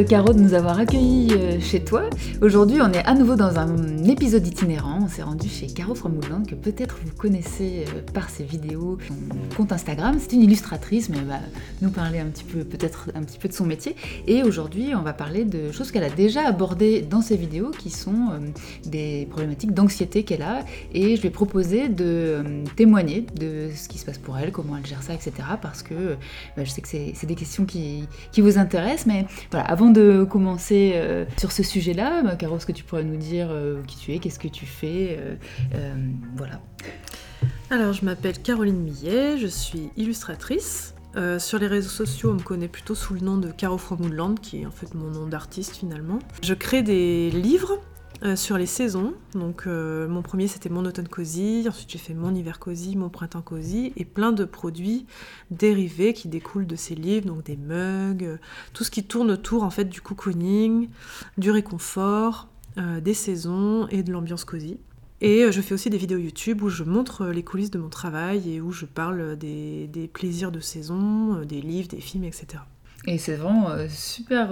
Caro de nous avoir accueillis chez toi. Aujourd'hui, on est à nouveau dans un épisode itinérant. On s'est rendu chez Caro from Woodland, que peut-être vous connaissez par ses vidéos, son compte Instagram. C'est une illustratrice, mais elle va nous parler peut-être un petit peu de son métier. Et aujourd'hui, on va parler de choses qu'elle a déjà abordées dans ses vidéos, qui sont des problématiques d'anxiété qu'elle a. Et je lui ai proposé de témoigner de ce qui se passe pour elle, comment elle gère ça, etc. Parce que je sais que c'est des questions qui vous intéressent. Mais voilà, avant de commencer sur ce sujet-là, Caro, est-ce que tu pourrais nous dire qui tu es, qu'est-ce que tu fais, voilà. Alors, je m'appelle Caroline Millet, je suis illustratrice. Sur les réseaux sociaux, on me connaît plutôt sous le nom de Caro from Woodland, qui est en fait mon nom d'artiste finalement. Je crée des livres sur les saisons. Donc mon premier c'était mon automne cosy, ensuite j'ai fait mon hiver cosy, mon printemps cosy et plein de produits dérivés qui découlent de ces livres, donc des mugs, tout ce qui tourne autour en fait du cocooning, du réconfort, des saisons et de l'ambiance cosy. Et je fais aussi des vidéos YouTube où je montre les coulisses de mon travail et où je parle des plaisirs de saison, des livres, des films, etc. Et c'est vraiment super,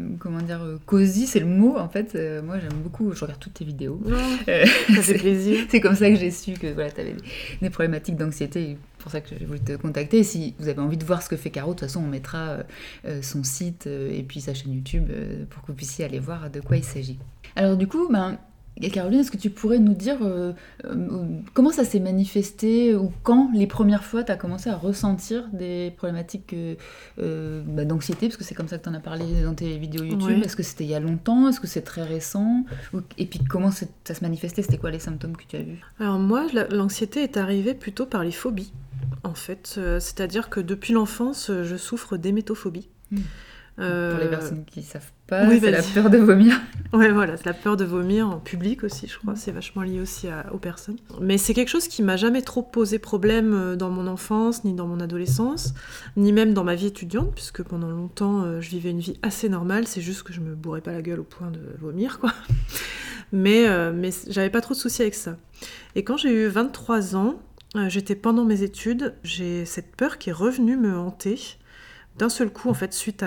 cosy, c'est le mot en fait. Moi j'aime beaucoup, je regarde toutes tes vidéos. Ça fait plaisir. C'est comme ça que j'ai su que voilà, tu avais des problématiques d'anxiété. C'est pour ça que j'ai voulu te contacter. Et si vous avez envie de voir ce que fait Caro, de toute façon on mettra son site et puis sa chaîne YouTube pour que vous puissiez aller voir de quoi il s'agit. Alors du coup, Caroline, est-ce que tu pourrais nous dire comment ça s'est manifesté ou quand les premières fois tu as commencé à ressentir des problématiques d'anxiété, parce que c'est comme ça que tu en as parlé dans tes vidéos YouTube. Oui. Est-ce que c'était il y a longtemps? Est-ce que c'est très récent? Et puis comment ça se manifestait? C'était quoi les symptômes que tu as vus? Alors moi, l'anxiété est arrivée plutôt par les phobies, en fait. C'est-à-dire que depuis l'enfance, je souffre d'émétophobie. Pour les personnes qui ne savent pas, c'est la peur de vomir. Ouais, voilà, c'est la peur de vomir en public aussi, je crois. C'est vachement lié aussi aux personnes. Mais c'est quelque chose qui m'a jamais trop posé problème dans mon enfance, ni dans mon adolescence, ni même dans ma vie étudiante, puisque pendant longtemps, je vivais une vie assez normale. C'est juste que je me bourrais pas la gueule au point de vomir, quoi. Mais j'avais pas trop de soucis avec ça. Et quand j'ai eu 23 ans, j'étais pendant mes études, j'ai cette peur qui est revenue me hanter. D'un seul coup, en fait, suite à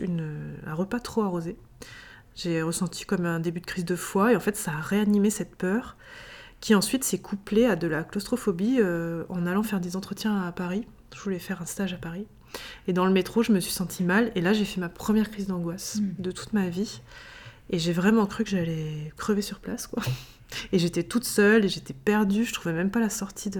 un repas trop arrosé, j'ai ressenti comme un début de crise de foie et en fait, ça a réanimé cette peur qui ensuite s'est couplée à de la claustrophobie en allant faire des entretiens à Paris. Je voulais faire un stage à Paris et dans le métro, je me suis sentie mal et là, j'ai fait ma première crise d'angoisse de toute ma vie et j'ai vraiment cru que j'allais crever sur place, quoi. Et j'étais toute seule et j'étais perdue, je trouvais même pas la sortie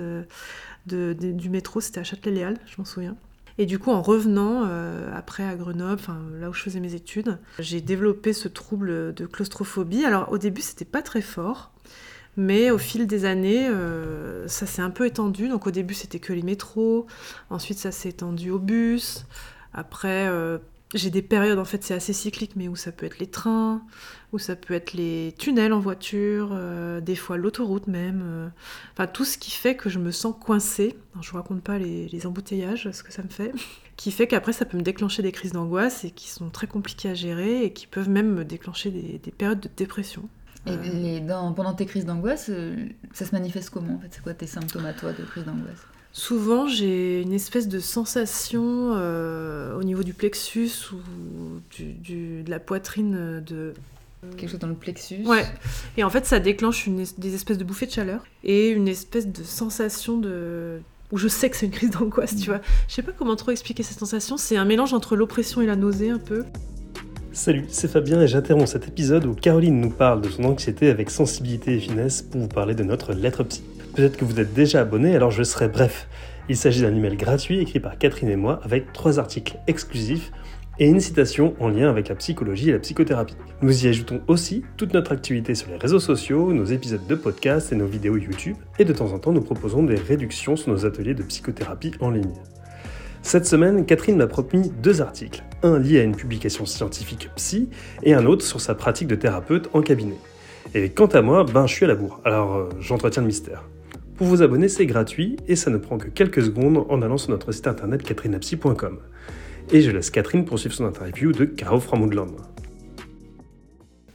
du métro, c'était à Châtelet-Léal, je m'en souviens. Et du coup, en revenant après à Grenoble, là où je faisais mes études, j'ai développé ce trouble de claustrophobie. Alors au début, c'était pas très fort, mais au fil des années, ça s'est un peu étendu. Donc au début, c'était que les métros. Ensuite, ça s'est étendu au bus. Après, j'ai des périodes, en fait, c'est assez cyclique, mais où ça peut être les trains, où ça peut être les tunnels en voiture, des fois l'autoroute même. Tout ce qui fait que je me sens coincée. Alors, je vous raconte pas les embouteillages, ce que ça me fait. Qui fait qu'après, ça peut me déclencher des crises d'angoisse et qui sont très compliquées à gérer et qui peuvent même me déclencher des périodes de dépression. Et pendant tes crises d'angoisse, ça se manifeste comment en fait? C'est quoi tes symptômes à toi de crise d'angoisse? Souvent, j'ai une espèce de sensation au niveau du plexus ou de la poitrine quelque chose dans le plexus. Ouais. Et en fait, ça déclenche des espèces de bouffées de chaleur et une espèce de sensation où je sais que c'est une crise d'angoisse, tu vois. Je sais pas comment trop expliquer cette sensation. C'est un mélange entre l'oppression et la nausée, un peu. Salut, c'est Fabien et j'interromps cet épisode où Caroline nous parle de son anxiété avec sensibilité et finesse pour vous parler de notre lettre psy. Peut-être que vous êtes déjà abonné, alors je serai bref. Il s'agit d'un email gratuit écrit par Catherine et moi avec 3 articles exclusifs et une citation en lien avec la psychologie et la psychothérapie. Nous y ajoutons aussi toute notre activité sur les réseaux sociaux, nos épisodes de podcast et nos vidéos YouTube. Et de temps en temps, nous proposons des réductions sur nos ateliers de psychothérapie en ligne. Cette semaine, Catherine m'a promis 2 articles. Un lié à une publication scientifique psy et un autre sur sa pratique de thérapeute en cabinet. Et quant à moi, je suis à la bourre, alors j'entretiens le mystère. Pour vous abonner, c'est gratuit et ça ne prend que quelques secondes en allant sur notre site internet catherinapsy.com. Et je laisse Catherine poursuivre son interview de Caro from Woodland.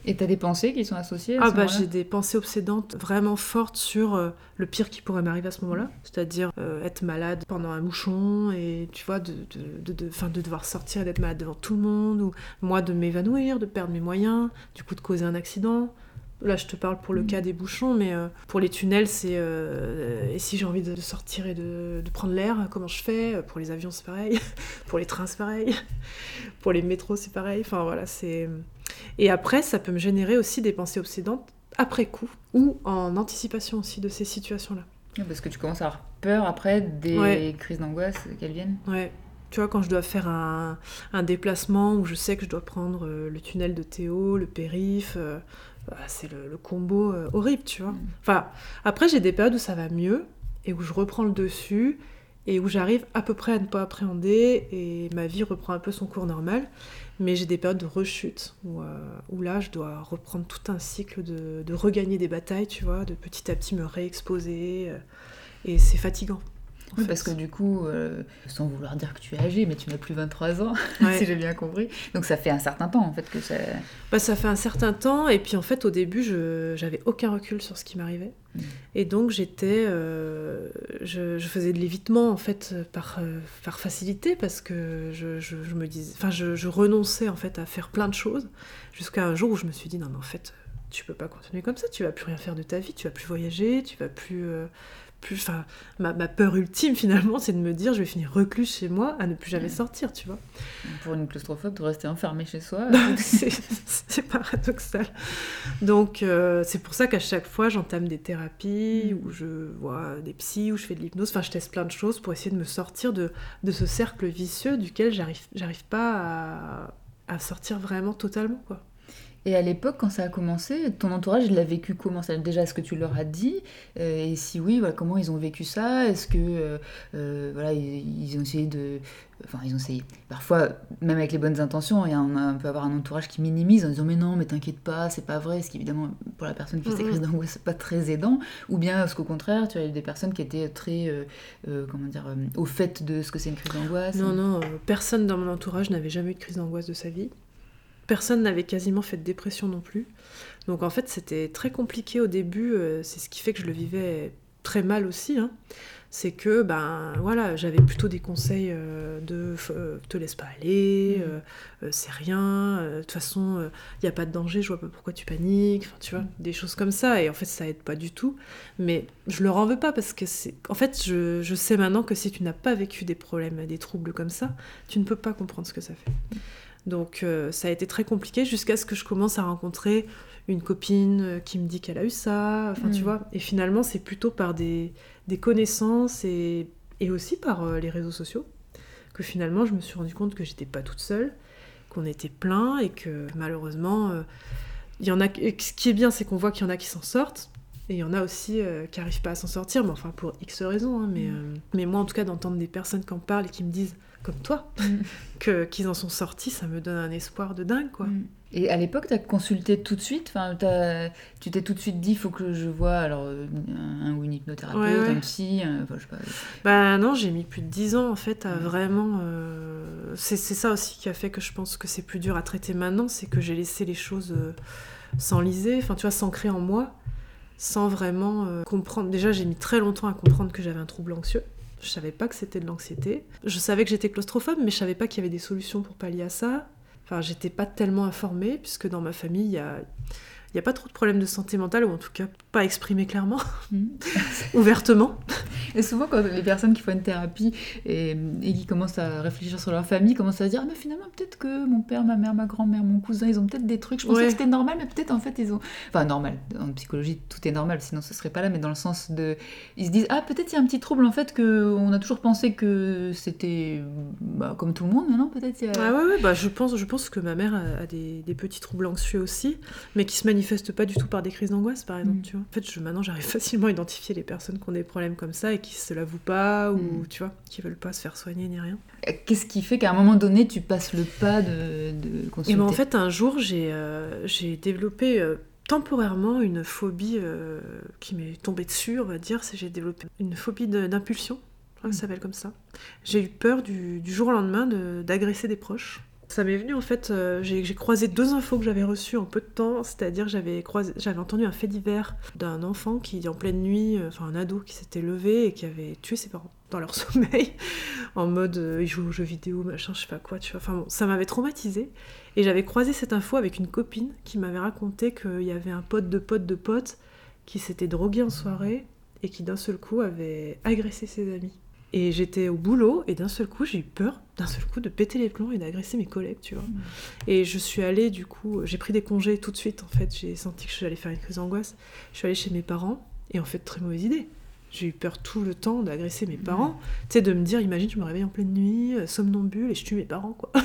Et t'as des pensées qui sont associées à Ah ce bah moment-là? j'ai des pensées obsédantes vraiment fortes sur le pire qui pourrait m'arriver à ce moment-là, c'est-à-dire être malade pendant un mouchon et tu vois de devoir sortir et d'être malade devant tout le monde, ou moi de m'évanouir, de perdre mes moyens, du coup de causer un accident. Là je te parle pour le cas des bouchons, mais pour les tunnels c'est et si j'ai envie de sortir et de prendre l'air, comment je fais? Pour les avions c'est pareil, pour les trains c'est pareil, pour les métros c'est pareil, enfin voilà c'est... Et après, ça peut me générer aussi des pensées obsédantes après coup, ou en anticipation aussi de ces situations-là. Ouais, parce que tu commences à avoir peur après des crises d'angoisse qu'elles viennent. Ouais. Tu vois, quand je dois faire un déplacement où je sais que je dois prendre le tunnel de Théo, le périph', c'est le combo horrible, tu vois. Enfin, après, j'ai des périodes où ça va mieux, et où je reprends le dessus, et où j'arrive à peu près à ne pas appréhender, et ma vie reprend un peu son cours normal. Mais j'ai des périodes de rechute où là, je dois reprendre tout un cycle de regagner des batailles, tu vois, de petit à petit me réexposer. Et c'est fatigant. Oui, parce que du coup, sans vouloir dire que tu es âgée, mais tu n'as plus 23 ans, Ouais. si j'ai bien compris. Donc ça fait un certain temps, en fait, que ça... Bah, ça fait un certain temps, et puis en fait, au début, j'avais aucun recul sur ce qui m'arrivait. Et donc, j'étais... je faisais de l'évitement, en fait, par facilité, parce que je me disais... Enfin, je renonçais, en fait, à faire plein de choses, jusqu'à un jour où je me suis dit, non, mais en fait, tu peux pas continuer comme ça, tu vas plus rien faire de ta vie, tu vas plus voyager, tu vas plus... Enfin, ma peur ultime finalement, c'est de me dire je vais finir recluse chez moi à ne plus jamais sortir, tu vois. Pour une claustrophobe, de rester enfermée chez soi. c'est paradoxal. Donc c'est pour ça qu'à chaque fois j'entame des thérapies, où je vois des psys, où je fais de l'hypnose, enfin je teste plein de choses pour essayer de me sortir de ce cercle vicieux duquel j'arrive pas à sortir vraiment totalement, quoi. Et à l'époque, quand ça a commencé, ton entourage, il l'a vécu comment? Déjà, est-ce que tu leur as dit? Et si oui, voilà, comment ils ont vécu ça? Est-ce que voilà, ils ont essayé de... Enfin, ils ont essayé. Parfois, même avec les bonnes intentions, on peut avoir un entourage qui minimise en disant mais non, mais t'inquiète pas, c'est pas vrai, ce qui évidemment, pour la personne qui fait ces crises d'angoisse, c'est pas très aidant. Ou bien, est-ce qu'au contraire, tu as eu des personnes qui étaient très, comment dire, au fait de ce que c'est une crise d'angoisse? Non, personne dans mon entourage n'avait jamais eu de crise d'angoisse de sa vie. Personne n'avait quasiment fait de dépression non plus. Donc en fait, c'était très compliqué au début. C'est ce qui fait que je le vivais très mal aussi. Hein. C'est que, voilà, j'avais plutôt des conseils de te laisse pas aller, c'est rien, de toute façon, il n'y a pas de danger, je vois pas pourquoi tu paniques, enfin, tu vois, des choses comme ça. Et en fait, ça aide pas du tout. Mais je leur en veux pas parce que c'est... En fait, je sais maintenant que si tu n'as pas vécu des problèmes, des troubles comme ça, tu ne peux pas comprendre ce que ça fait. Donc ça a été très compliqué jusqu'à ce que je commence à rencontrer une copine qui me dit qu'elle a eu ça, enfin tu vois. Et finalement c'est plutôt par des connaissances et aussi par les réseaux sociaux que finalement je me suis rendu compte que j'étais pas toute seule, qu'on était plein et que malheureusement il y en a... Ce qui est bien c'est qu'on voit qu'il y en a qui s'en sortent et il y en a aussi qui n'arrivent pas à s'en sortir, mais enfin pour X raisons, hein, mais moi en tout cas d'entendre des personnes qui en parlent et qui me disent comme toi, qu'ils en sont sortis, ça me donne un espoir de dingue, quoi. Et à l'époque, t'as consulté tout de suite? Enfin, tu t'es tout de suite dit, il faut que je vois alors, un ou une hypnothérapeute, un psy, enfin, je sais pas. Bah non, j'ai mis plus de 10 ans, en fait, à vraiment... C'est ça aussi qui a fait que je pense que c'est plus dur à traiter maintenant, c'est que j'ai laissé les choses s'enliser, enfin, tu vois, s'ancrer en moi, sans vraiment comprendre. Déjà, j'ai mis très longtemps à comprendre que j'avais un trouble anxieux. Je savais pas que c'était de l'anxiété. Je savais que j'étais claustrophobe, mais je savais pas qu'il y avait des solutions pour pallier à ça. Enfin, j'étais pas tellement informée, puisque dans ma famille, il y a pas trop de problèmes de santé mentale, ou en tout cas pas exprimés clairement, ouvertement. Et souvent, quand les personnes qui font une thérapie et qui commencent à réfléchir sur leur famille, commencent à se dire ah, mais finalement, peut-être que mon père, ma mère, ma grand-mère, mon cousin, ils ont peut-être des trucs. Je pensais que c'était normal, mais peut-être en fait, ils ont. Enfin, normal. En psychologie, tout est normal, sinon ce serait pas là, mais dans le sens de. Ils se disent ah, peut-être il y a un petit trouble, en fait, qu'on a toujours pensé que c'était comme tout le monde, maintenant, peut-être il y a. Ah ouais, je pense que ma mère a des petits troubles anxieux aussi, mais qui se manifestent pas du tout par des crises d'angoisse, par exemple, tu vois. En fait, maintenant, j'arrive facilement à identifier les personnes qui ont des problèmes comme ça et qui se l'avouent pas, ou tu vois, qui veulent pas se faire soigner ni rien. Qu'est-ce qui fait qu'à un moment donné, tu passes le pas de consulter? Et ben, en fait, un jour, j'ai développé temporairement une phobie qui m'est tombée dessus, on va dire. J'ai développé une phobie d'impulsion, je crois que ça s'appelle comme ça. J'ai eu peur du jour au lendemain d'agresser des proches. Ça m'est venu en fait, j'ai croisé 2 infos que j'avais reçues en peu de temps, c'est-à-dire j'avais entendu un fait divers d'un enfant qui en pleine nuit, un ado qui s'était levé et qui avait tué ses parents dans leur sommeil, en mode il joue aux jeux vidéo, machin, je sais pas quoi, tu vois. Enfin bon, ça m'avait traumatisée. Et j'avais croisé cette info avec une copine qui m'avait raconté qu'il y avait un pote de pote qui s'était drogué en soirée et qui d'un seul coup avait agressé ses amis. Et j'étais au boulot, et d'un seul coup, j'ai eu peur, de péter les plombs et d'agresser mes collègues, tu vois. Et je suis allée, du coup, j'ai pris des congés tout de suite, en fait. J'ai senti que j'allais faire une crise d'angoisse. Je suis allée chez mes parents, et en fait, très mauvaise idée. J'ai eu peur tout le temps d'agresser mes parents. Tu sais, de me dire, imagine, je me réveille en pleine nuit, somnambule, et je tue mes parents, quoi.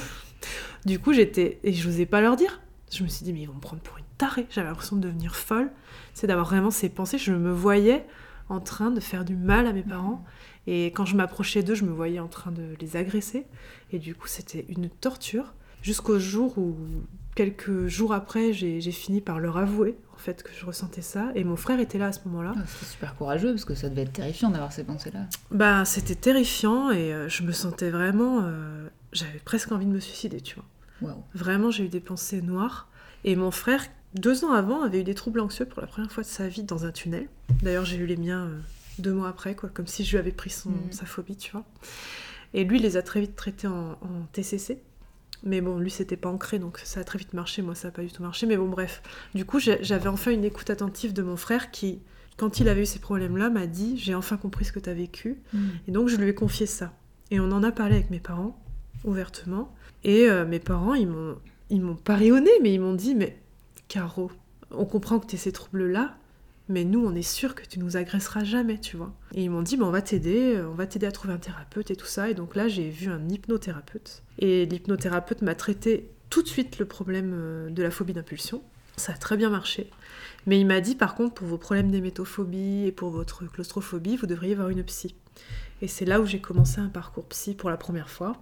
Du coup, et je n'osais pas leur dire. Je me suis dit, mais ils vont me prendre pour une tarée. J'avais l'impression de devenir folle. C'est d'avoir vraiment ces pensées. Je me voyais en train de faire du mal à mes parents. Et quand je m'approchais d'eux, je me voyais en train de les agresser. Et du coup, c'était une torture. Jusqu'au jour où, quelques jours après, j'ai fini par leur avouer en fait que je ressentais ça. Et mon frère était là à ce moment-là. C'est super courageux, parce que ça devait être terrifiant d'avoir ces pensées-là. Bah, c'était terrifiant, et je me sentais vraiment... j'avais presque envie de me suicider, tu vois. Wow. Vraiment, j'ai eu des pensées noires. Et mon frère, 2 ans avant, avait eu des troubles anxieux pour la première fois de sa vie dans un tunnel. D'ailleurs, j'ai eu les miens 2 mois après, quoi, comme si je lui avais pris sa phobie, tu vois. Et lui, il les a très vite traités en TCC. Mais bon, lui, c'était pas ancré, donc ça a très vite marché. Moi, ça a pas du tout marché. Mais bon, bref. Du coup, j'avais enfin une écoute attentive de mon frère qui, quand il avait eu ces problèmes-là, m'a dit « J'ai enfin compris ce que t'as vécu. » Et donc, je lui ai confié ça. Et on en a parlé avec mes parents, ouvertement. Et mes parents, ils m'ont pas rayonné, mais ils m'ont dit « Mais Caro, on comprend que t'aies ces troubles-là, mais nous, on est sûr que tu nous agresseras jamais, tu vois. » Et ils m'ont dit, on va t'aider à trouver un thérapeute et tout ça. Et donc là, j'ai vu un hypnothérapeute. Et l'hypnothérapeute m'a traité tout de suite le problème de la phobie d'impulsion. Ça a très bien marché. Mais il m'a dit, par contre, pour vos problèmes d'hémétophobie et pour votre claustrophobie, vous devriez voir une psy. Et c'est là où j'ai commencé un parcours psy pour la première fois.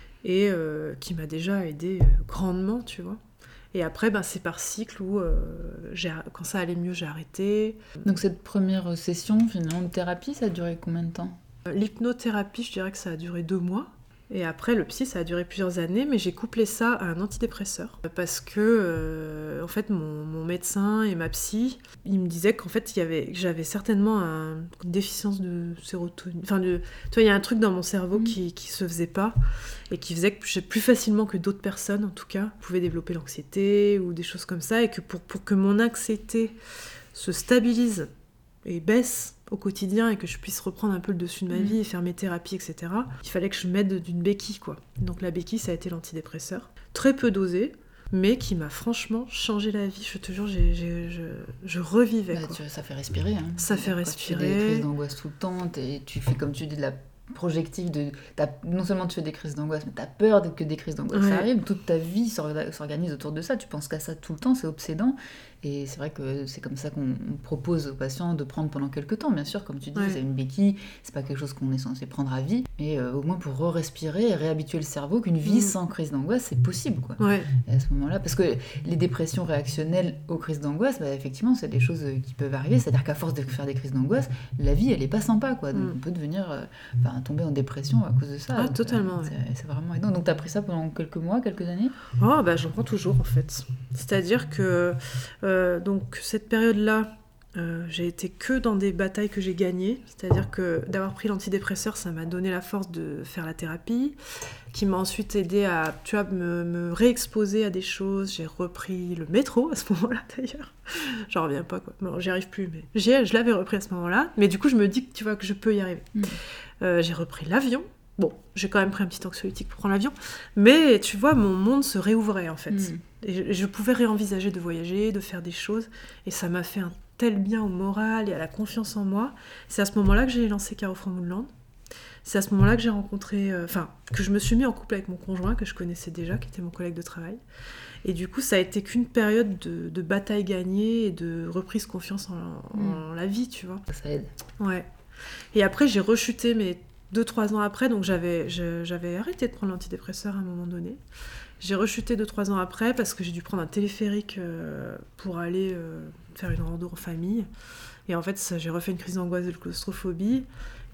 Et qui m'a déjà aidée grandement, tu vois. Et après, c'est par cycle où, quand ça allait mieux, j'ai arrêté. Donc cette première session, finalement, de thérapie, ça a duré combien de temps ? L'hypnothérapie, je dirais que ça a duré 2 mois. Et après, le psy, ça a duré plusieurs années, mais j'ai couplé ça à un antidépresseur. Parce que, en fait, mon médecin et ma psy, ils me disaient qu'en fait, que j'avais certainement une déficience de sérotonine. Enfin, tu vois, il y a un truc dans mon cerveau qui se faisait pas, et qui faisait que plus facilement que d'autres personnes, en tout cas, pouvaient développer l'anxiété ou des choses comme ça, et que pour que mon anxiété se stabilise et baisse au quotidien et que je puisse reprendre un peu le dessus de ma vie et faire mes thérapies, etc., il fallait que je m'aide d'une béquille, quoi. Donc la béquille, ça a été l'antidépresseur. Très peu dosé, mais qui m'a franchement changé la vie. Je te jure, je revivais, quoi. Ça fait respirer. Hein. Ça fait respirer. Tu fais des crises d'angoisse tout le temps, tu fais, comme tu dis, de la projective non seulement tu fais des crises d'angoisse, mais t'as peur que des crises d'angoisse arrivent. Toute ta vie s'organise autour de ça, tu penses qu'à ça tout le temps, c'est obsédant. Et c'est vrai que c'est comme ça qu'on propose aux patients de prendre pendant quelques temps, bien sûr, comme tu dis, c'est une béquille, c'est pas quelque chose qu'on est censé prendre à vie, mais au moins pour respirer et réhabituer le cerveau qu'une vie sans crise d'angoisse, c'est possible, quoi. Et à ce moment-là, parce que les dépressions réactionnelles aux crises d'angoisse, effectivement, c'est des choses qui peuvent arriver, c'est-à-dire qu'à force de faire des crises d'angoisse, la vie, elle est pas sympa, quoi. Donc on peut devenir, tomber en dépression à cause de ça. Donc, totalement. C'est vraiment aidant. Donc t'as pris ça pendant quelques mois, quelques années ? J'en prends toujours, en fait. C'est-à-dire que donc cette période-là, j'ai été que dans des batailles que j'ai gagnées, c'est-à-dire que d'avoir pris l'antidépresseur, ça m'a donné la force de faire la thérapie, qui m'a ensuite aidée à, tu vois, me réexposer à des choses. J'ai repris le métro à ce moment-là, d'ailleurs. J'en reviens pas, quoi. Bon, j'y arrive plus, mais je l'avais repris à ce moment-là. Mais du coup, je me dis que, tu vois, que je peux y arriver. J'ai repris l'avion. Bon, j'ai quand même pris un petit anxiolytique pour prendre l'avion, mais tu vois, mon monde se réouvrait, en fait. Et je pouvais réenvisager de voyager, de faire des choses, et ça m'a fait un tel bien au moral et à la confiance en moi. C'est à ce moment-là que j'ai lancé Caro from Moonland. C'est à ce moment-là que j'ai rencontré... que je me suis mis en couple avec mon conjoint, que je connaissais déjà, qui était mon collègue de travail. Et du coup, ça a été qu'une période de bataille gagnée et de reprise confiance en la vie, tu vois. Ça aide. Ouais. Et après, j'ai rechuté, mais 2-3 ans après, donc j'avais arrêté de prendre l'antidépresseur à un moment donné. J'ai rechuté 2-3 ans après parce que j'ai dû prendre un téléphérique pour aller faire une rando en famille. Et en fait, j'ai refait une crise d'angoisse de claustrophobie.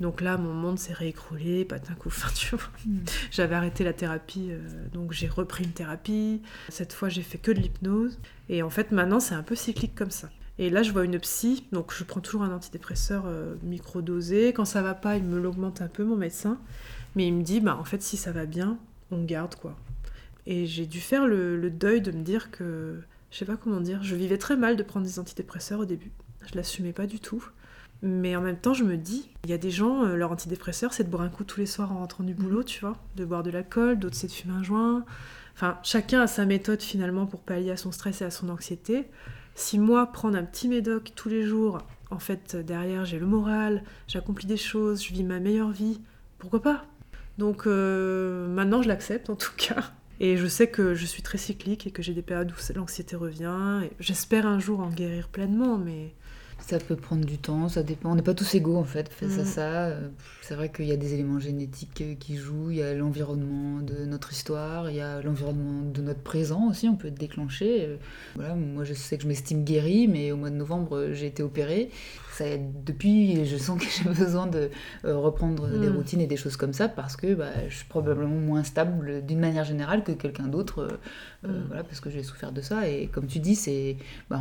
Donc là, mon monde s'est réécroulé, patin couffin, tu vois. J'avais arrêté la thérapie, donc j'ai repris une thérapie. Cette fois, j'ai fait que de l'hypnose. Et en fait, maintenant, c'est un peu cyclique comme ça. Et là, je vois une psy, donc je prends toujours un antidépresseur microdosé. Quand ça va pas, il me l'augmente un peu, mon médecin. Mais il me dit, en fait, si ça va bien, on garde, quoi. Et j'ai dû faire le deuil de me dire que, je sais pas comment dire, je vivais très mal de prendre des antidépresseurs au début. Je l'assumais pas du tout. Mais en même temps, je me dis, il y a des gens, leur antidépresseur, c'est de boire un coup tous les soirs en rentrant du boulot, tu vois, de boire de l'alcool, d'autres c'est de fumer un joint. Enfin, chacun a sa méthode finalement pour pallier à son stress et à son anxiété. Si moi, prendre un petit médoc tous les jours, en fait, derrière, j'ai le moral, j'accomplis des choses, je vis ma meilleure vie, pourquoi pas ? Donc maintenant, je l'accepte en tout cas. Et je sais que je suis très cyclique et que j'ai des périodes où l'anxiété revient. Et j'espère un jour en guérir pleinement, mais... Ça peut prendre du temps, ça dépend. On n'est pas tous égaux en fait face à ça. C'est vrai qu'il y a des éléments génétiques qui jouent, il y a l'environnement de notre histoire, il y a l'environnement de notre présent aussi, on peut être déclenché. Voilà, moi je sais que je m'estime guérie, mais au mois de novembre j'ai été opérée. Depuis, je sens que j'ai besoin de reprendre des routines et des choses comme ça parce que je suis probablement moins stable d'une manière générale que quelqu'un d'autre. Voilà, parce que j'ai souffert de ça. Et comme tu dis, c'est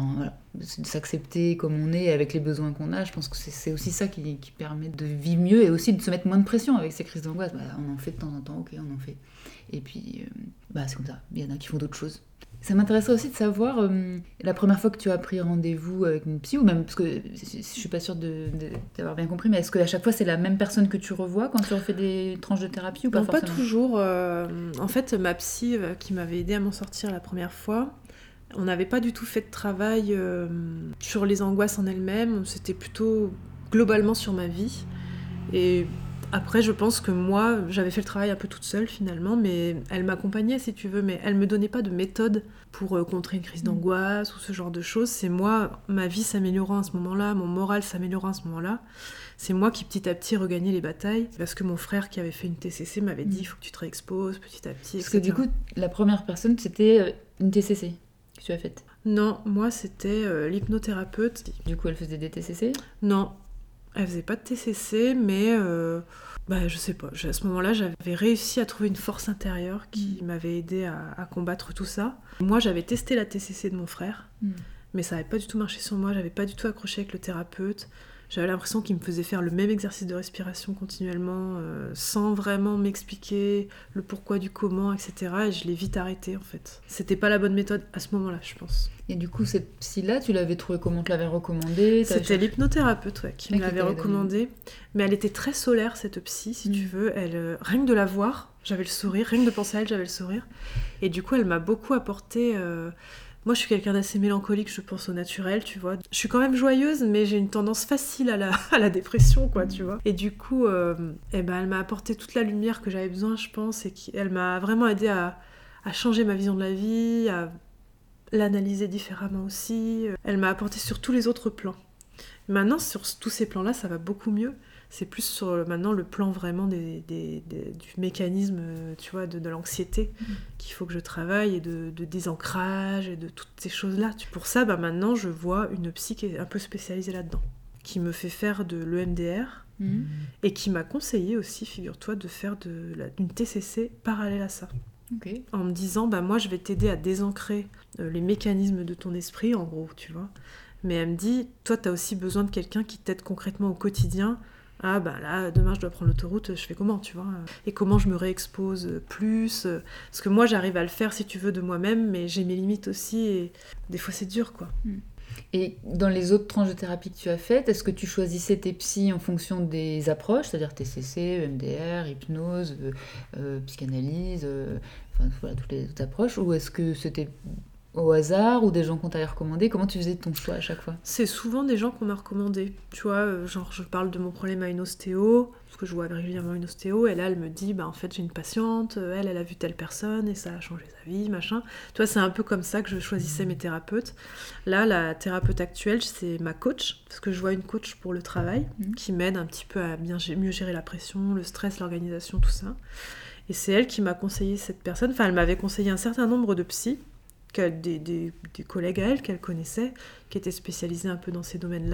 de s'accepter comme on est avec les besoins qu'on a. Je pense que c'est aussi ça qui permet de vivre mieux et aussi de se mettre moins de pression avec ces crises d'angoisse. On en fait de temps en temps, ok, on en fait. Et puis, c'est comme ça. Il y en a qui font d'autres choses. Ça m'intéresserait aussi de savoir, la première fois que tu as pris rendez-vous avec une psy, ou même, parce que je suis pas sûre d'avoir bien compris, mais est-ce qu'à chaque fois c'est la même personne que tu revois quand tu refais des tranches de thérapie ou pas forcément ? Pas toujours. En fait, ma psy qui m'avait aidée à m'en sortir la première fois, on n'avait pas du tout fait de travail sur les angoisses en elles-mêmes, c'était plutôt globalement sur ma vie. Et après, je pense que moi, j'avais fait le travail un peu toute seule finalement, mais elle m'accompagnait si tu veux, mais elle me donnait pas de méthode pour contrer une crise d'angoisse ou ce genre de choses. C'est moi, ma vie s'améliorant à ce moment-là, mon moral s'améliorant à ce moment-là. C'est moi qui petit à petit regagnais les batailles, parce que mon frère qui avait fait une TCC m'avait dit il faut que tu te réexposes petit à petit, etc. Parce que du coup, la première personne, c'était une TCC que tu as faite ? Non, moi c'était l'hypnothérapeute. Du coup, elle faisait des TCC ? Non. Elle faisait pas de TCC, mais je sais pas. À ce moment-là, j'avais réussi à trouver une force intérieure qui m'avait aidée à combattre tout ça. Moi, j'avais testé la TCC de mon frère, mais ça n'avait pas du tout marché sur moi. J'avais pas du tout accroché avec le thérapeute. J'avais l'impression qu'il me faisait faire le même exercice de respiration continuellement, sans vraiment m'expliquer le pourquoi du comment, etc. Et je l'ai vite arrêté, en fait. C'était pas la bonne méthode à ce moment-là, je pense. Et du coup, cette psy-là, tu l'avais trouvée comment ? On te l'avait recommandée ? C'était l'hypnothérapeute qui me l'avait recommandée. Mais elle était très solaire, cette psy, si tu veux. Elle, rien que de la voir, j'avais le sourire. Rien que de penser à elle, j'avais le sourire. Et du coup, elle m'a beaucoup apporté... Moi, je suis quelqu'un d'assez mélancolique, je pense, au naturel, tu vois. Je suis quand même joyeuse, mais j'ai une tendance facile à la dépression, quoi, tu vois. Et du coup, elle m'a apporté toute la lumière que j'avais besoin, je pense, et elle m'a vraiment aidée à changer ma vision de la vie, à l'analyser différemment aussi. Elle m'a apporté sur tous les autres plans. Maintenant, sur tous ces plans-là, ça va beaucoup mieux. C'est plus sur maintenant le plan vraiment du mécanisme, tu vois, de l'anxiété qu'il faut que je travaille et de désancrage et de toutes ces choses-là. Pour ça, maintenant, je vois une psy qui est un peu spécialisée là-dedans, qui me fait faire de l'EMDR et qui m'a conseillé aussi, figure-toi, de faire une TCC parallèle à ça. Okay. En me disant, moi, je vais t'aider à désancrer les mécanismes de ton esprit, en gros, tu vois. Mais elle me dit, toi, t'as aussi besoin de quelqu'un qui t'aide concrètement au quotidien. Ah là, demain je dois prendre l'autoroute, je fais comment, tu vois ? Et comment je me réexpose plus ? Parce que moi j'arrive à le faire, si tu veux, de moi-même, mais j'ai mes limites aussi, et des fois c'est dur, quoi. Et dans les autres tranches de thérapie que tu as faites, est-ce que tu choisissais tes psys en fonction des approches, c'est-à-dire TCC, EMDR, hypnose, psychanalyse, voilà, toutes les autres approches, ou est-ce que c'était au hasard ou des gens qu'on t'avait recommandé ? Comment tu faisais ton choix à chaque fois ? C'est souvent des gens qu'on m'a recommandé. Tu vois, genre je parle de mon problème à une ostéo, parce que je vois régulièrement une ostéo, et là elle me dit, en fait j'ai une patiente, elle a vu telle personne et ça a changé sa vie, machin. Tu vois, c'est un peu comme ça que je choisissais mes thérapeutes. Là, la thérapeute actuelle, c'est ma coach, parce que je vois une coach pour le travail, qui m'aide un petit peu à mieux gérer la pression, le stress, l'organisation, tout ça. Et c'est elle qui m'a conseillé cette personne. Enfin, elle m'avait conseillé un certain nombre de psys, des collègues à elle qu'elle connaissait, qui étaient spécialisés un peu dans ces domaines-là.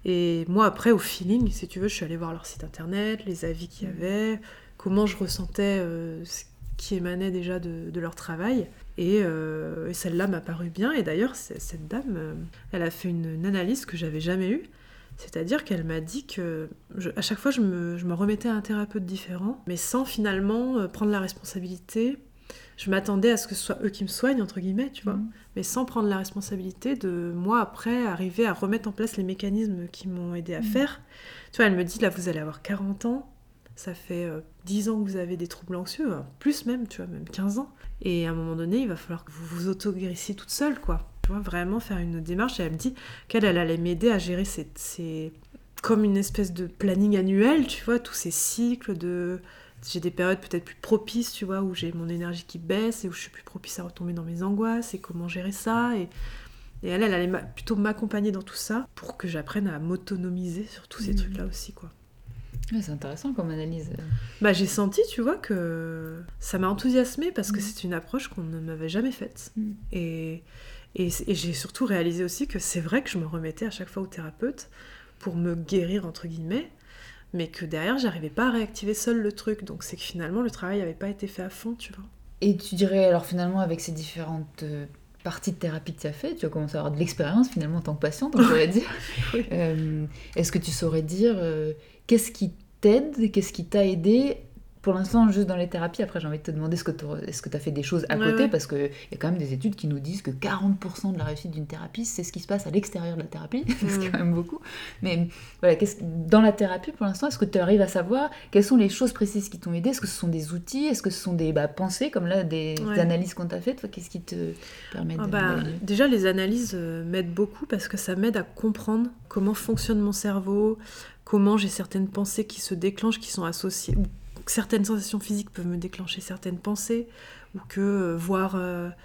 Et moi, après, au feeling, si tu veux, je suis allée voir leur site internet, les avis qu'il y avait, comment je ressentais ce qui émanait déjà de leur travail. Et celle-là m'a paru bien. Et d'ailleurs, cette dame, elle a fait une analyse que j'avais jamais eue. C'est-à-dire qu'elle m'a dit que à chaque fois, je me remettais à un thérapeute différent, mais sans finalement prendre la responsabilité. Je m'attendais à ce que ce soit eux qui me soignent, entre guillemets, tu vois, mais sans prendre la responsabilité de moi, après, arriver à remettre en place les mécanismes qui m'ont aidé à faire. Tu vois, elle me dit, là, vous allez avoir 40 ans, ça fait 10 ans que vous avez des troubles anxieux, plus même, tu vois, même 15 ans. Et à un moment donné, il va falloir que vous vous auto-guérissiez toute seule, quoi. Tu vois, vraiment faire une démarche. Et elle me dit qu'elle allait m'aider à gérer ces comme une espèce de planning annuel, tu vois, tous ces cycles de... J'ai des périodes peut-être plus propices, tu vois, où j'ai mon énergie qui baisse et où je suis plus propice à retomber dans mes angoisses et comment gérer ça. Et elle allait plutôt m'accompagner dans tout ça pour que j'apprenne à m'autonomiser sur tous ces trucs-là aussi, quoi. Ouais, c'est intéressant comme analyse. J'ai senti, tu vois, que ça m'a enthousiasmée parce que c'est une approche qu'on ne m'avait jamais faite. Et j'ai surtout réalisé aussi que c'est vrai que je me remettais à chaque fois au thérapeute pour me guérir, entre guillemets, mais que derrière, j'arrivais pas à réactiver seule le truc. Donc c'est que finalement, le travail n'avait pas été fait à fond, tu vois. Et tu dirais, alors finalement, avec ces différentes parties de thérapie que tu as fait, tu as commencé à avoir de l'expérience finalement en tant que patiente, on pourrait dire. Oui. Est-ce que tu saurais dire qu'est-ce qui t'aide, qu'est-ce qui t'a aidé pour l'instant, juste dans les thérapies? Après, j'ai envie de te demander est-ce que tu as fait des choses à côté, parce qu'il y a quand même des études qui nous disent que 40% de la réussite d'une thérapie, c'est ce qui se passe à l'extérieur de la thérapie, c'est quand même beaucoup. Mais voilà, dans la thérapie, pour l'instant, est-ce que tu arrives à savoir quelles sont les choses précises qui t'ont aidé? Est-ce que ce sont des outils? Est-ce que ce sont des pensées, comme là, des analyses qu'on t'a faites? Qu'est-ce qui te permet de... Déjà, les analyses m'aident beaucoup parce que ça m'aide à comprendre comment fonctionne mon cerveau, comment j'ai certaines pensées qui se déclenchent, qui sont associées... Certaines sensations physiques peuvent me déclencher certaines pensées, ou que voir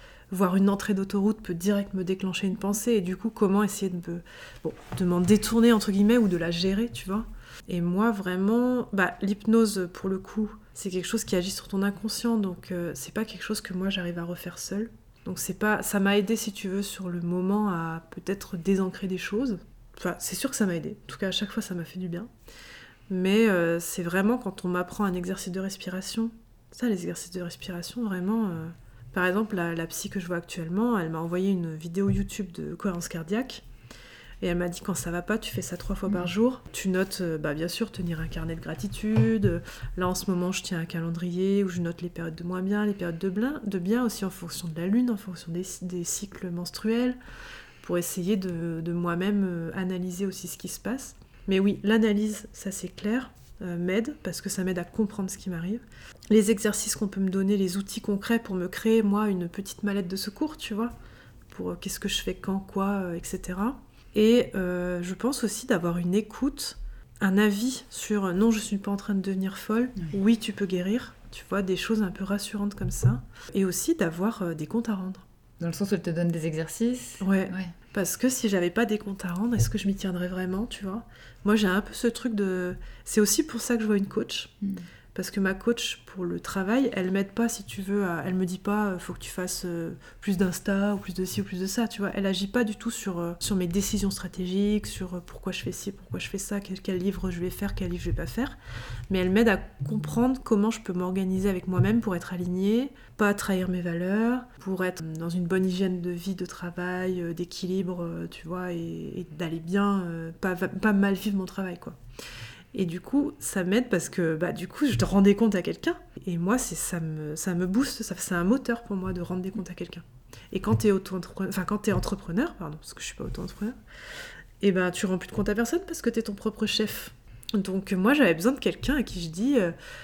une entrée d'autoroute peut direct me déclencher une pensée, et du coup, comment essayer de m'en détourner, entre guillemets, ou de la gérer, tu vois. Et moi, vraiment, l'hypnose, pour le coup, c'est quelque chose qui agit sur ton inconscient, donc c'est pas quelque chose que moi, j'arrive à refaire seule. Donc ça m'a aidé, si tu veux, sur le moment, à peut-être désancrer des choses. Enfin, c'est sûr que ça m'a aidé. En tout cas, à chaque fois, ça m'a fait du bien. Mais c'est vraiment quand on m'apprend un exercice de respiration. Ça, les exercices de respiration, vraiment... Par exemple, la psy que je vois actuellement, elle m'a envoyé une vidéo YouTube de cohérence cardiaque. Et elle m'a dit, quand ça va pas, tu fais ça 3 fois par jour. Tu notes, bien sûr, tenir un carnet de gratitude. Là, en ce moment, je tiens un calendrier où je note les périodes de moins bien, les périodes de bien, aussi en fonction de la lune, en fonction des cycles menstruels, pour essayer de moi-même analyser aussi ce qui se passe. Mais oui, l'analyse, ça c'est clair, m'aide, parce que ça m'aide à comprendre ce qui m'arrive. Les exercices qu'on peut me donner, les outils concrets pour me créer, moi, une petite mallette de secours, tu vois, pour qu'est-ce que je fais quand, quoi, etc. Et je pense aussi d'avoir une écoute, un avis sur « non, je suis pas en train de devenir folle, oui, tu peux guérir », tu vois, des choses un peu rassurantes comme ça. Et aussi d'avoir des comptes à rendre. Dans le sens où elle te donne des exercices. Ouais. Parce que si j'avais pas des comptes à rendre, est-ce que je m'y tiendrais vraiment, tu vois ? Moi, j'ai un peu ce truc de... C'est aussi pour ça que je vois une coach. Parce que ma coach, pour le travail, elle m'aide pas, si tu veux, elle me dit pas faut que tu fasses plus d'Insta, ou plus de ci, ou plus de ça, tu vois. Elle agit pas du tout sur mes décisions stratégiques, sur pourquoi je fais ci, pourquoi je fais ça, quel livre je vais faire, quel livre je vais pas faire. Mais elle m'aide à comprendre comment je peux m'organiser avec moi-même pour être alignée, pas trahir mes valeurs, pour être dans une bonne hygiène de vie, de travail, d'équilibre, tu vois, et d'aller bien, pas mal vivre mon travail, quoi. Et du coup, ça m'aide parce que du coup, je te rends des comptes à quelqu'un. Et moi, ça me booste, c'est un moteur pour moi de rendre des comptes à quelqu'un. Et quand t'es entrepreneur, parce que je suis pas auto-entrepreneur, et tu rends plus de comptes à personne parce que t'es ton propre chef. Donc moi, j'avais besoin de quelqu'un à qui je dis,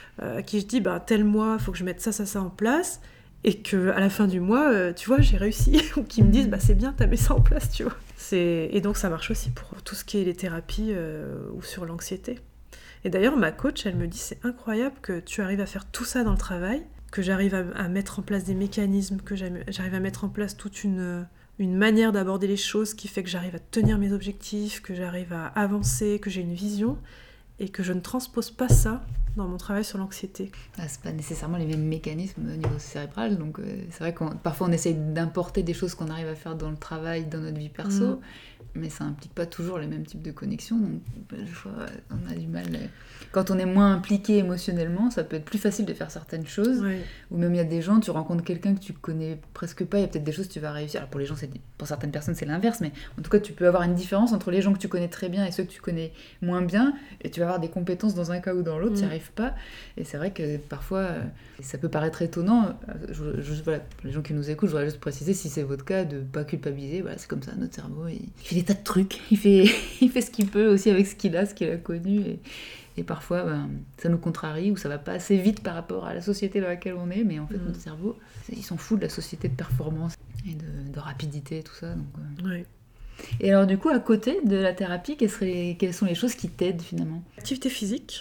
tel mois, faut que je mette ça en place. Et qu'à la fin du mois, tu vois, j'ai réussi. Ou qu'ils me disent, c'est bien, t'as mis ça en place, tu vois. Et donc ça marche aussi pour tout ce qui est les thérapies ou sur l'anxiété. Et d'ailleurs, ma coach, elle me dit, c'est incroyable que tu arrives à faire tout ça dans le travail, que j'arrive à mettre en place des mécanismes, que j'arrive à mettre en place toute une manière d'aborder les choses qui fait que j'arrive à tenir mes objectifs, que j'arrive à avancer, que j'ai une vision, et que je ne transpose pas ça dans mon travail sur l'anxiété. C'est pas nécessairement les mêmes mécanismes au niveau cérébral, donc c'est vrai que parfois on essaye d'importer des choses qu'on arrive à faire dans le travail, dans notre vie perso, mais ça implique pas toujours les mêmes types de connexions, donc des fois on a du mal. Quand on est moins impliqué émotionnellement, ça peut être plus facile de faire certaines choses, ou même il y a des gens, tu rencontres quelqu'un que tu connais presque pas, il y a peut-être des choses que tu vas réussir. Alors pour certaines personnes c'est l'inverse, mais en tout cas tu peux avoir une différence entre les gens que tu connais très bien et ceux que tu connais moins bien, et tu vas avoir des compétences dans un cas ou dans l'autre, tu n'y arrives pas, et c'est vrai que parfois ça peut paraître étonnant. Voilà, pour les gens qui nous écoutent, je voudrais juste préciser, si c'est votre cas, de pas culpabiliser. Voilà, c'est comme ça, notre cerveau il fait des tas de trucs, il fait ce qu'il peut aussi avec ce qu'il a connu, et parfois ça nous contrarie, ou ça va pas assez vite par rapport à la société dans laquelle on est, mais en fait notre cerveau il s'en fout de la société de performance et de rapidité et tout ça, donc Et alors du coup, à côté de la thérapie, quelles sont les choses qui t'aident finalement ? Activité physique.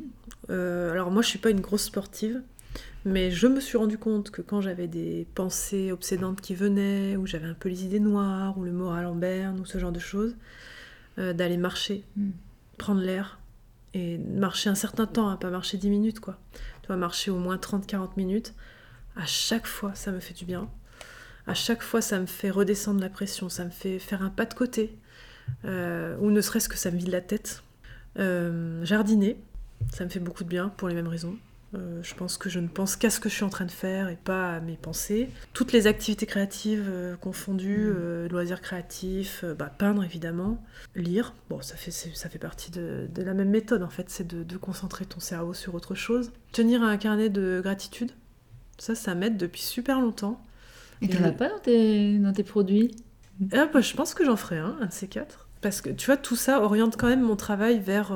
Alors moi je suis pas une grosse sportive, mais je me suis rendu compte que quand j'avais des pensées obsédantes qui venaient, ou j'avais un peu les idées noires, ou le moral en berne, ou ce genre de choses, d'aller marcher, prendre l'air, et marcher un certain temps, pas marcher 10 minutes quoi. Tu vas marcher au moins 30-40 minutes, à chaque fois ça me fait du bien. À chaque fois, ça me fait redescendre la pression, ça me fait faire un pas de côté, ou ne serait-ce que ça me vide la tête. Jardiner, ça me fait beaucoup de bien pour les mêmes raisons. Je pense que je ne pense qu'à ce que je suis en train de faire et pas à mes pensées. Toutes les activités créatives confondues, loisirs créatifs, peindre évidemment, lire. Bon, ça fait partie de la même méthode en fait, c'est de concentrer ton cerveau sur autre chose. Tenir un carnet de gratitude, ça m'aide depuis super longtemps. Et t'en as pas dans tes produits ? Je pense que j'en ferai un de ces 4. Parce que tu vois, tout ça oriente quand même mon travail vers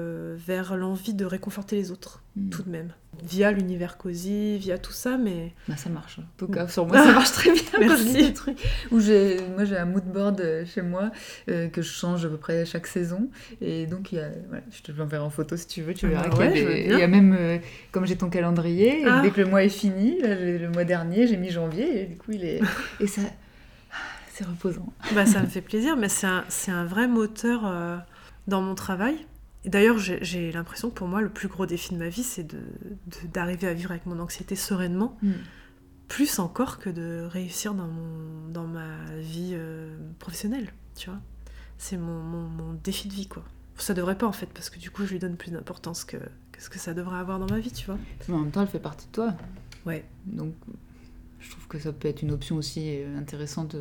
l'envie de réconforter les autres, tout de même. Via l'univers cosy, via tout ça, mais... ça marche. En tout cas, sur moi, ça marche très bien. Merci. Quand je dis des trucs. Moi, j'ai un mood board chez moi que je change à peu près chaque saison. Et donc, je te l'enverrai en photo si tu veux. Tu verras qu'il y a même... comme j'ai ton calendrier, dès que le mois est fini, là, le mois dernier, j'ai mis janvier. Et du coup, et ça... C'est reposant. Ça me fait plaisir, mais c'est un vrai moteur dans mon travail. Et d'ailleurs, j'ai l'impression que pour moi, le plus gros défi de ma vie, c'est d'arriver à vivre avec mon anxiété sereinement, plus encore que de réussir dans ma vie professionnelle, tu vois. C'est mon défi de vie, quoi. Ça devrait pas, en fait, parce que du coup, je lui donne plus d'importance que ce que ça devrait avoir dans ma vie, tu vois. Mais en même temps, elle fait partie de toi. Ouais. Donc, je trouve que ça peut être une option aussi intéressante.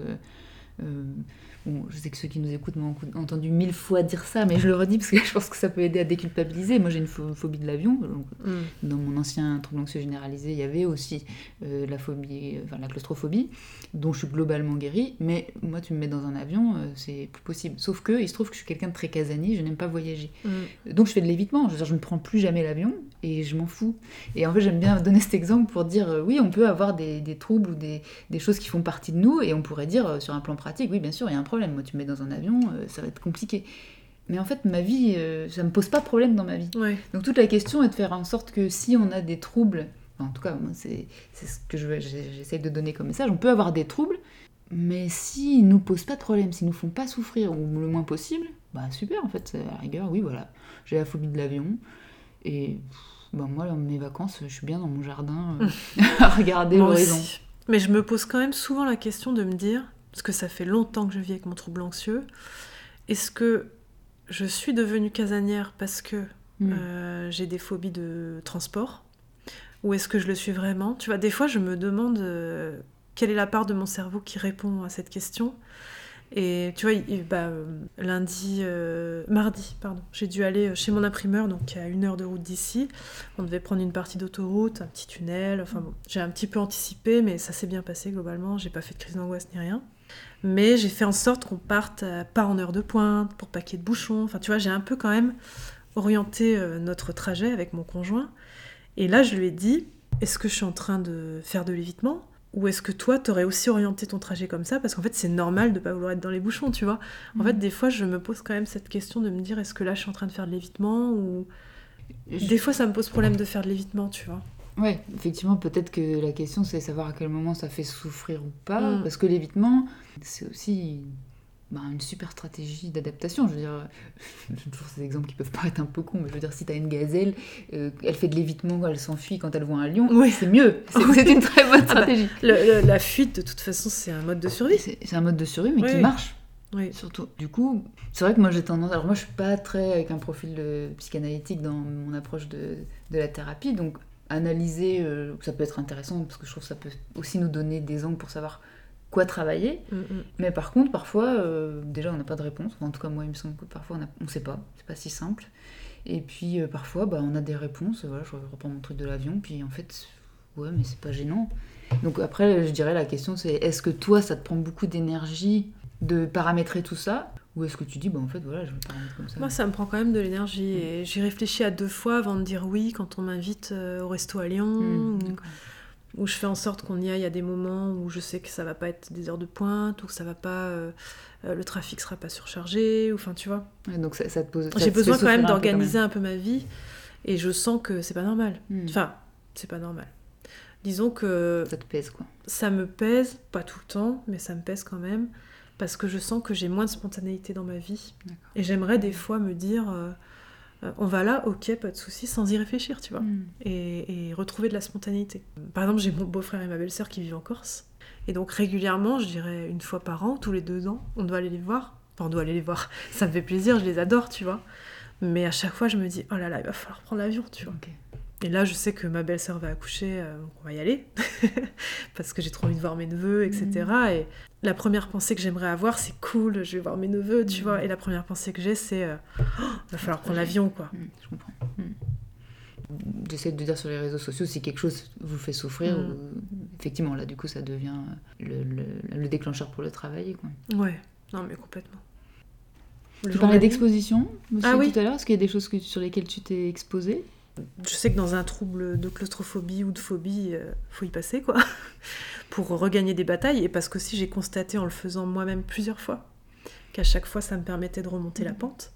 Je sais que ceux qui nous écoutent m'ont entendu 1000 fois dire ça, mais je le redis parce que je pense que ça peut aider à déculpabiliser. Moi, j'ai une phobie de l'avion. Donc, dans mon ancien trouble anxieux généralisé, il y avait aussi la claustrophobie, dont je suis globalement guérie. Mais moi, tu me mets dans un avion, c'est plus possible. Sauf que il se trouve que je suis quelqu'un de très casanier, je n'aime pas voyager. Donc, je fais de l'évitement. Je ne prends plus jamais l'avion et je m'en fous. Et en fait, j'aime bien donner cet exemple pour dire oui, on peut avoir des troubles ou des choses qui font partie de nous, et on pourrait dire sur un plan pratique, oui, bien sûr, il y a un problème. Moi, tu me mets dans un avion, ça va être compliqué. Mais en fait, ma vie, ça me pose pas de problème dans ma vie. Ouais. Donc toute la question est de faire en sorte que si on a des troubles, en tout cas, moi, c'est ce que j'essaie de donner comme message, on peut avoir des troubles, mais s'ils nous posent pas de problème, s'ils nous font pas souffrir, ou le moins possible, super, en fait, à la rigueur, oui, voilà, j'ai la phobie de l'avion, et moi, dans mes vacances, je suis bien dans mon jardin, à regarder l'horizon. Aussi. Mais je me pose quand même souvent la question de me dire, parce que ça fait longtemps que je vis avec mon trouble anxieux, est-ce que je suis devenue casanière parce que j'ai des phobies de transport, ou est-ce que je le suis vraiment ? Tu vois, des fois je me demande quelle est la part de mon cerveau qui répond à cette question. Et tu vois, mardi, j'ai dû aller chez mon imprimeur, donc à 1 heure de route d'ici. On devait prendre une partie d'autoroute, un petit tunnel, j'ai un petit peu anticipé, mais ça s'est bien passé globalement, j'ai pas fait de crise d'angoisse ni rien. Mais j'ai fait en sorte qu'on parte pas en heure de pointe, pour pas qu'il y ait de bouchons. Enfin, tu vois, j'ai un peu quand même orienté notre trajet avec mon conjoint. Et là, je lui ai dit, est-ce que je suis en train de faire de l'évitement ? Ou est-ce que toi, t'aurais aussi orienté ton trajet comme ça ? Parce qu'en fait, c'est normal de pas vouloir être dans les bouchons, tu vois. En fait, des fois, je me pose quand même cette question de me dire, est-ce que là, je suis en train de faire de l'évitement ? Ou des fois, ça me pose problème de faire de l'évitement, tu vois. Ouais, effectivement, peut-être que la question, c'est savoir à quel moment ça fait souffrir ou pas. Parce que l'évitement, c'est aussi une super stratégie d'adaptation. Je veux dire, j'ai toujours ces exemples qui peuvent paraître un peu cons, mais je veux dire, si t'as une gazelle, elle fait de l'évitement, elle s'enfuit quand elle voit un lion, c'est mieux. C'est une très bonne stratégie. La fuite, de toute façon, c'est un mode de survie. C'est un mode de survie, mais qui marche. Oui. Surtout. Du coup, c'est vrai que moi j'ai tendance... Alors moi je suis pas très avec un profil psychanalytique dans mon approche de la thérapie, donc analyser, ça peut être intéressant, parce que je trouve que ça peut aussi nous donner des angles pour savoir quoi travailler, mais par contre parfois déjà on n'a pas de réponse, en tout cas moi il me semble que parfois on sait pas, c'est pas si simple, et puis parfois on a des réponses, voilà, je reprends mon truc de l'avion, puis en fait ouais mais c'est pas gênant. Donc après je dirais la question c'est est-ce que toi ça te prend beaucoup d'énergie de paramétrer tout ça, ou est-ce que tu dis en fait voilà je vais paramétrer comme ça. Moi ça me prend quand même de l'énergie, et j'y réfléchis à 2 fois avant de dire oui quand on m'invite au resto à Lyon, où je fais en sorte qu'on y aille à des moments où je sais que ça va pas être des heures de pointe, ou que ça va pas, le trafic sera pas surchargé, ou enfin tu vois. Ouais, donc ça te pose. J'ai besoin quand même d'organiser un peu ma vie, et je sens que c'est pas normal. Enfin, c'est pas normal. Disons que ça te pèse quoi. Ça me pèse, pas tout le temps, mais ça me pèse quand même, parce que je sens que j'ai moins de spontanéité dans ma vie. D'accord. Et j'aimerais des fois me dire on va là, ok, pas de souci, sans y réfléchir, tu vois, et retrouver de la spontanéité. Par exemple, j'ai mon beau-frère et ma belle-sœur qui vivent en Corse, et donc régulièrement, je dirais 1 fois par an, tous les 2 ans, on doit aller les voir. Enfin, on doit aller les voir, ça me fait plaisir, je les adore, tu vois. Mais à chaque fois, je me dis, oh là là, il va falloir prendre l'avion, tu vois. Okay. Et là, je sais que ma belle-sœur va accoucher, donc on va y aller, parce que j'ai trop envie de voir mes neveux, etc. Et la première pensée que j'aimerais avoir, c'est cool, je vais voir mes neveux, tu vois. Et la première pensée que j'ai, c'est, va falloir prendre l'avion, quoi. Je comprends. J'essaie de dire sur les réseaux sociaux, si quelque chose vous fait souffrir, effectivement, là, du coup, ça devient le déclencheur pour le travailler, quoi. Ouais, non, mais complètement. Tu parlais d'exposition aussi tout à l'heure. Est-ce qu'il y a des choses sur lesquelles tu t'es exposée ? Je sais que dans un trouble de claustrophobie ou de phobie, faut y passer, quoi, pour regagner des batailles, et parce qu'aussi j'ai constaté en le faisant moi-même plusieurs fois, qu'à chaque fois ça me permettait de remonter la pente.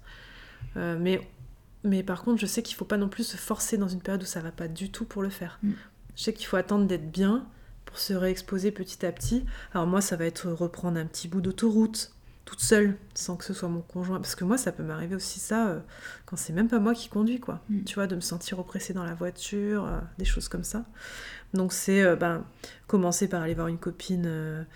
Mais par contre, je sais qu'il faut pas non plus se forcer dans une période où ça va pas du tout pour le faire. Je sais qu'il faut attendre d'être bien pour se réexposer petit à petit. Alors moi, ça va être reprendre un petit bout d'autoroute, toute seule, sans que ce soit mon conjoint, parce que moi ça peut m'arriver aussi ça quand c'est même pas moi qui conduis, quoi. Tu vois, de me sentir oppressée dans la voiture, des choses comme ça. Donc c'est commencer par aller voir une copine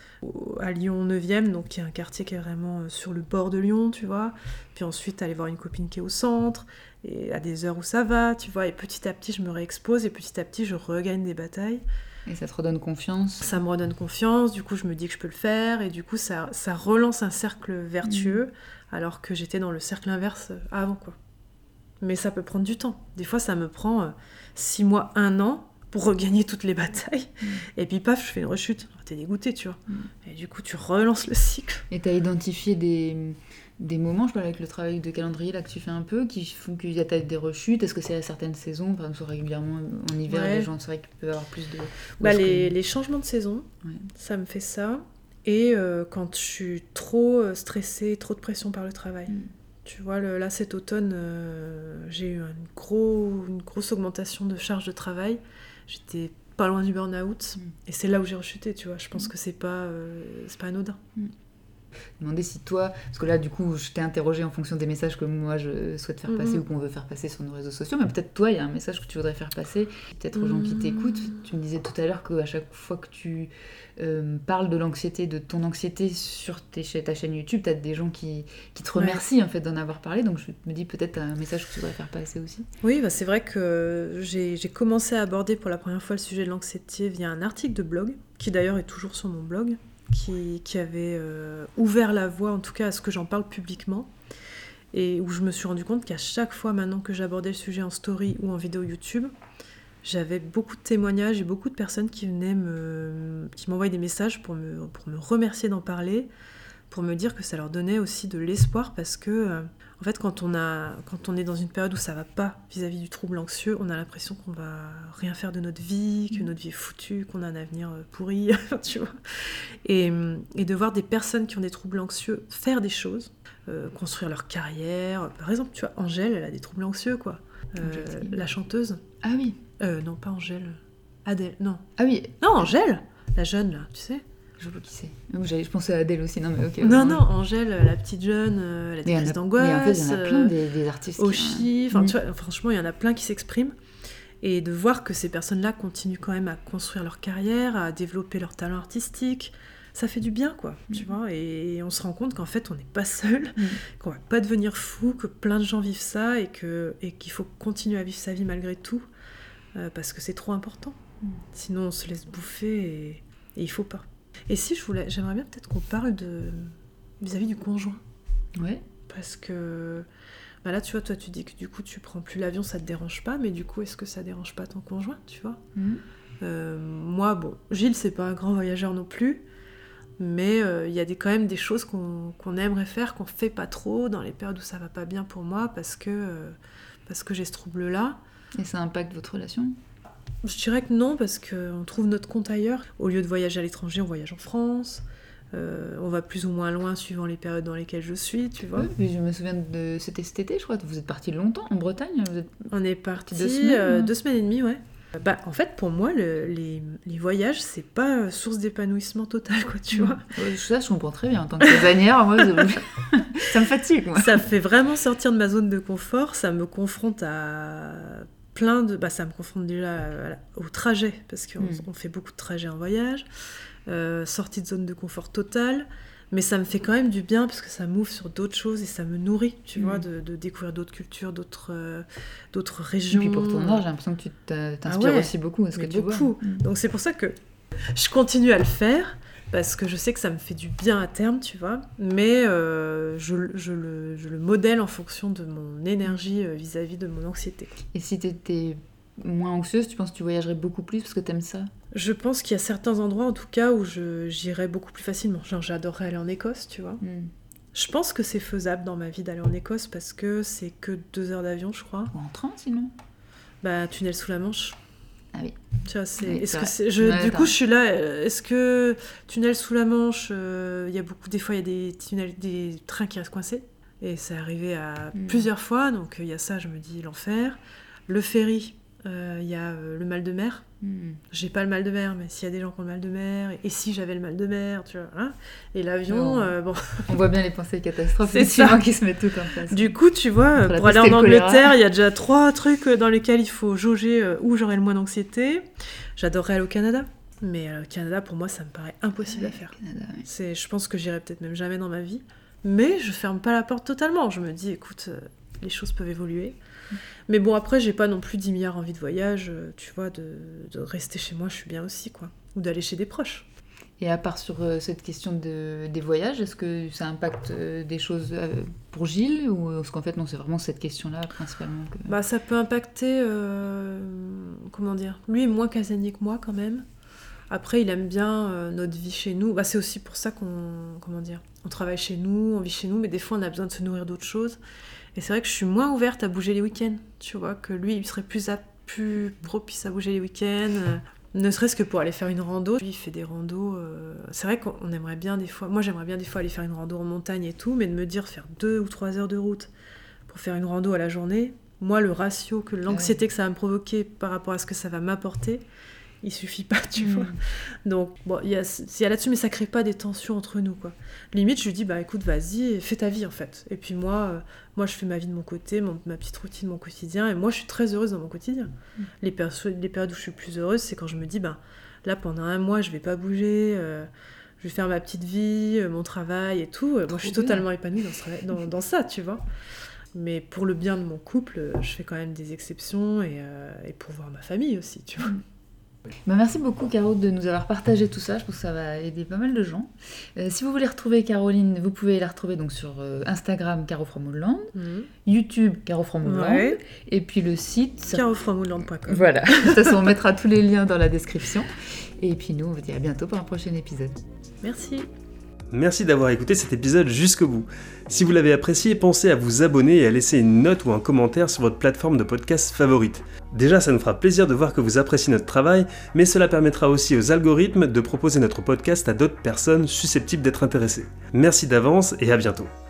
à Lyon 9e, donc qui est un quartier qui est vraiment sur le bord de Lyon, tu vois, puis ensuite aller voir une copine qui est au centre, et à des heures où ça va, tu vois, et petit à petit je me réexpose, et petit à petit je regagne des batailles. Et ça te redonne confiance. Ça me redonne confiance, du coup je me dis que je peux le faire, et du coup ça relance un cercle vertueux, alors que j'étais dans le cercle inverse avant, quoi. Mais ça peut prendre du temps. Des fois ça me prend 6 mois, 1 an, pour regagner toutes les batailles, et puis paf, je fais une rechute. T'es dégoûté, tu vois. Et du coup tu relances le cycle. Et t'as identifié des moments, je parle avec le travail de calendrier là que tu fais un peu, qui font qu'il y a peut-être des rechutes. Est-ce que c'est à certaines saisons, par exemple régulièrement en hiver, les gens, c'est vrai qu'il peut y avoir plus de... Les changements de saison, ça me fait ça. Et quand je suis trop stressée, trop de pression par le travail. Tu vois, là cet automne, j'ai eu une grosse augmentation de charge de travail. J'étais pas loin du burn-out, et c'est là où j'ai rechuté, tu vois. Je pense que c'est pas anodin. Demander si toi, parce que là du coup je t'ai interrogée en fonction des messages que moi je souhaite faire passer ou qu'on veut faire passer sur nos réseaux sociaux, mais peut-être toi il y a un message que tu voudrais faire passer, peut-être aux gens qui t'écoutent. Tu me disais tout à l'heure qu'à chaque fois que tu parles de l'anxiété, de ton anxiété sur ta chaîne YouTube, t'as des gens qui te remercient en fait d'en avoir parlé, donc je me dis peut-être un message que tu voudrais faire passer aussi. Oui, c'est vrai que j'ai commencé à aborder pour la première fois le sujet de l'anxiété via un article de blog, qui d'ailleurs est toujours sur mon blog, qui avait ouvert la voie, en tout cas à ce que j'en parle publiquement, et où je me suis rendu compte qu'à chaque fois maintenant que j'abordais le sujet en story ou en vidéo YouTube, j'avais beaucoup de témoignages et beaucoup de personnes qui venaient qui m'envoyaient des messages pour me remercier d'en parler, pour me dire que ça leur donnait aussi de l'espoir, parce que en fait quand on est dans une période où ça va pas vis-à-vis du trouble anxieux, on a l'impression qu'on va rien faire de notre vie, que notre vie est foutue, qu'on a un avenir pourri, tu vois. Et de voir des personnes qui ont des troubles anxieux faire des choses, construire leur carrière. Par exemple, tu vois, Angèle, elle a des troubles anxieux, quoi. La chanteuse. Ah oui. Non, pas Angèle. Adèle, non. Ah oui. Non, Angèle, la jeune, là, tu sais. Je vois qui c'est. Je pensais à Adèle aussi, non mais ok. Non, Angèle, la petite jeune, la dépresse d'angoisse. Mais en fait, il y en a plein des artistes. Oshi, enfin, tu vois, franchement, il y en a plein qui s'expriment. Et de voir que ces personnes-là continuent quand même à construire leur carrière, à développer leur talent artistique, ça fait du bien, quoi, tu vois. Et on se rend compte qu'en fait, on n'est pas seul, qu'on va pas devenir fou, que plein de gens vivent ça et qu'il faut continuer à vivre sa vie malgré tout, parce que c'est trop important. Sinon, on se laisse bouffer et il faut pas. Et si j'aimerais bien peut-être qu'on parle vis-à-vis du conjoint. Ouais. Parce que là, tu vois, toi, tu dis que du coup, tu prends plus l'avion, ça te dérange pas, mais du coup, est-ce que ça dérange pas ton conjoint, tu vois ? Moi, bon, Gilles, c'est pas un grand voyageur non plus, mais il y a quand même des choses qu'on aimerait faire, qu'on fait pas trop dans les périodes où ça va pas bien pour moi, parce que j'ai ce trouble-là. Et ça impacte votre relation ? Je dirais que non, parce qu'on trouve notre compte ailleurs. Au lieu de voyager à l'étranger, on voyage en France. On va plus ou moins loin suivant les périodes dans lesquelles je suis, tu vois. Oui, mais je me souviens c'était cet été, je crois. Vous êtes partis longtemps en Bretagne. On est partis 2 semaines, 2 semaines et demie, ouais. En fait, pour moi, les voyages, c'est pas source d'épanouissement total, quoi, tu vois. Ça, je comprends très bien. En tant que casanière, moi, ça me fatigue, moi. Ça me fait vraiment sortir de ma zone de confort. Ça me confronte à plein de... ça me confronte déjà au trajet, parce qu'on fait beaucoup de trajets en voyage. Sortie de zone de confort totale, mais ça me fait quand même du bien parce que ça m'ouvre sur d'autres choses et ça me nourrit, tu vois, de découvrir d'autres cultures, d'autres régions. Et puis pour ton âge, j'ai l'impression que tu t'inspires aussi beaucoup à ce que tu vois. Donc c'est pour ça que je continue à le faire, parce que je sais que ça me fait du bien à terme, tu vois, mais je le modèle en fonction de mon énergie vis-à-vis de mon anxiété. Et si t'étais moins anxieuse, tu penses que tu voyagerais beaucoup plus parce que t'aimes ça ? Je pense qu'il y a certains endroits, en tout cas, où j'irais beaucoup plus facilement. Genre, j'adorerais aller en Écosse, tu vois. Je pense que c'est faisable dans ma vie d'aller en Écosse, parce que c'est que 2 heures d'avion, je crois. Ou en train, sinon ? Tunnel sous la Manche. Ah oui. Tu vois, Du coup, je suis là. Est-ce que tunnel sous la Manche, des fois, il y a des trains qui restent coincés. Et c'est arrivé à plusieurs fois, donc il y a ça, je me dis, l'enfer. Le ferry, il y a le mal de mer. J'ai pas le mal de mer, mais s'il y a des gens qui ont le mal de mer, et si j'avais le mal de mer, tu vois, hein. Et l'avion, bon... On voit bien les pensées catastrophes, c'est ça qui se mettent toutes en place. Du coup, tu vois, pour aller en Angleterre, il y a déjà 3 trucs dans lesquels il faut jauger où j'aurai le moins d'anxiété. J'adorerais aller au Canada, mais le Canada, pour moi, ça me paraît impossible à faire. Canada, oui. Je pense que j'irai peut-être même jamais dans ma vie, mais je ferme pas la porte totalement. Je me dis, écoute, les choses peuvent évoluer. Mais bon, après, j'ai pas non plus 10 milliards envie de voyage, tu vois, de rester chez moi, je suis bien aussi, quoi. Ou d'aller chez des proches. Et à part sur cette question des voyages, est-ce que ça impacte des choses pour Gilles, ou est-ce qu'en fait, non, c'est vraiment cette question-là, principalement ça peut impacter, comment dire, lui est moins casanier que moi, quand même. Après, il aime bien notre vie chez nous. C'est aussi pour ça on travaille chez nous, on vit chez nous, mais des fois, on a besoin de se nourrir d'autres choses. Et c'est vrai que je suis moins ouverte à bouger les week-ends, tu vois, que lui, il serait plus propice à bouger les week-ends, ne serait-ce que pour aller faire une rando. Lui, il fait des randos, c'est vrai qu'on aimerait bien des fois, moi j'aimerais bien des fois aller faire une rando en montagne et tout, mais de me dire faire 2 ou 3 heures de route pour faire une rando à la journée, moi le ratio, l'anxiété que ça va me provoquer par rapport à ce que ça va m'apporter, il suffit pas, tu vois. Donc, bon, il y a là-dessus, mais ça crée pas des tensions entre nous, quoi. Limite, je lui dis, écoute, vas-y, fais ta vie, en fait. Et puis moi, je fais ma vie de mon côté, ma petite routine, mon quotidien, et moi, je suis très heureuse dans mon quotidien. Les périodes où je suis plus heureuse, c'est quand je me dis, là, pendant 1 mois, je vais pas bouger, je vais faire ma petite vie, mon travail et tout. Moi, je suis totalement épanouie dans ça, tu vois. Mais pour le bien de mon couple, je fais quand même des exceptions, et pour voir ma famille aussi, tu vois. Merci beaucoup, Caro, de nous avoir partagé tout ça. Je pense que ça va aider pas mal de gens. Si vous voulez retrouver Caroline, vous pouvez la retrouver donc sur Instagram, Caro from Woodland, YouTube, Caro from Woodland, et puis le site carofromwoodland.com. Voilà, de toute façon, on mettra tous les liens dans la description. Et puis nous, on vous dit à bientôt pour un prochain épisode. Merci. Merci d'avoir écouté cet épisode jusqu'au bout. Si vous l'avez apprécié, pensez à vous abonner et à laisser une note ou un commentaire sur votre plateforme de podcast favorite. Déjà, ça nous fera plaisir de voir que vous appréciez notre travail, mais cela permettra aussi aux algorithmes de proposer notre podcast à d'autres personnes susceptibles d'être intéressées. Merci d'avance et à bientôt.